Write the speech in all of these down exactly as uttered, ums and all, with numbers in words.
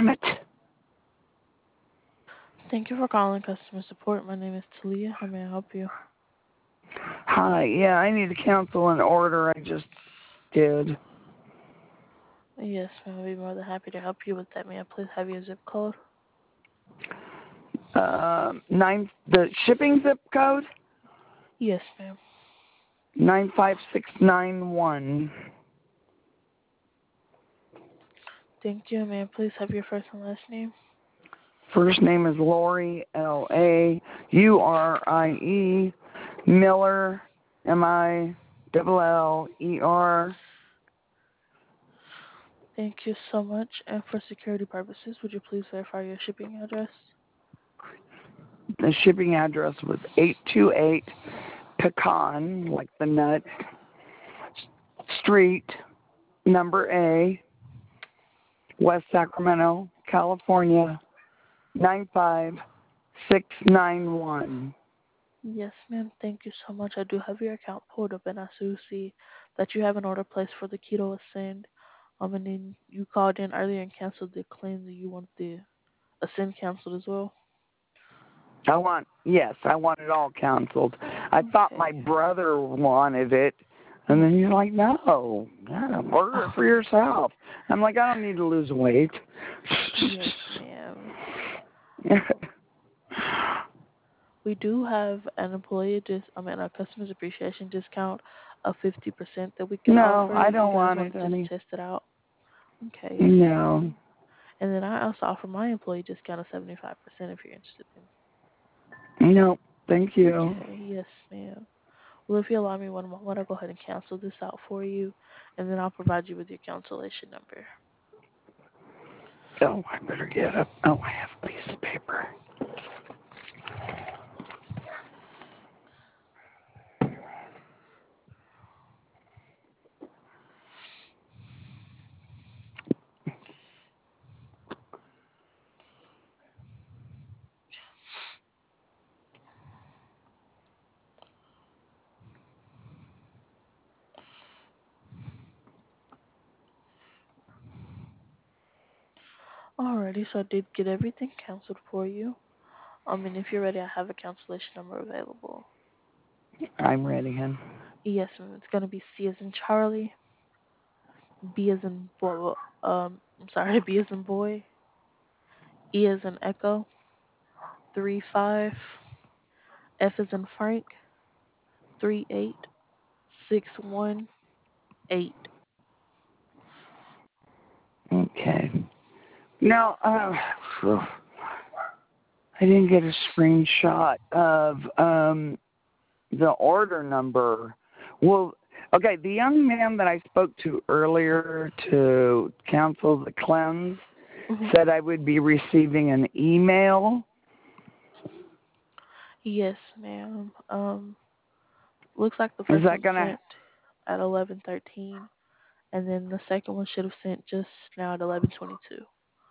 Damn it. Thank you for calling customer support. My name is Talia. How may I help you? Hi. Yeah, I need to cancel an order I just did. Yes, ma'am. I'll be more than happy to help you with that. May I please have your zip code? Uh, nine. The shipping zip code Yes, ma'am. nine five six nine one. Thank you. May I please have your first and last name? First name is Lori, L A U R I E, Miller, M I L L E R. Thank you so much. And for security purposes, would you please verify your shipping address? The shipping address was eight two eight Pecan, like the nut, Street, number A, West Sacramento, California, nine five six nine one. Yes, ma'am. Thank you so much. I do have your account pulled up, and I do see that you have an order placed for the Keto Ascend. Um, and then you called in earlier and canceled the claim that you want the Ascend canceled as well. I want, yes, I want it all canceled. I Okay. thought my brother wanted it, and then you're like, no, yeah, order it for yourself. I'm like, I don't need to lose weight. Yes, ma'am. We do have an employee dis I mean a customer's appreciation discount of fifty percent that we can No, offer I if you don't guys want want it, to just honey. test it out. Okay, yes, No. ma'am. And then I also offer my employee discount of seventy-five percent if you're interested in. No, thank you. Okay, yes, ma'am. Well, if you allow me one moment, I'll go ahead and cancel this out for you, and then I'll provide you with your cancellation number. Oh, I better get up. Oh, I have a piece of paper. Alrighty, so I did get everything canceled for you. Um, and if you're ready, I have a cancellation number available. I'm ready, hon. Yes, ma'am. It's gonna be C as in Charlie, B as in boy. Um, I'm sorry, B as in boy, E as in Echo, three five, F as in Frank, three eight, six one eight. Okay. Now, uh, I didn't get a screenshot of um, the order number. Well, okay, the young man that I spoke to earlier to cancel the cleanse Mm-hmm. said I would be receiving an email. Yes, ma'am. Um, looks like the first Is that one gonna? sent at eleven thirteen, and then the second one should have sent just now at eleven twenty-two.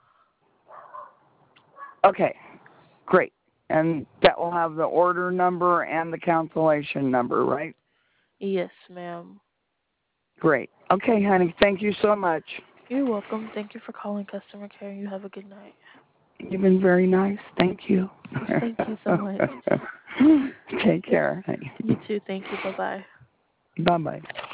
Okay, great. And that will have the order number and the cancellation number, right? Yes, ma'am. Great. Okay, honey. Thank you so much. You're welcome. Thank you for calling customer care. You have a good night. You've been very nice. Thank you. Thank you so much. Take care, honey. You too. Thank you. Bye-bye. Bye-bye.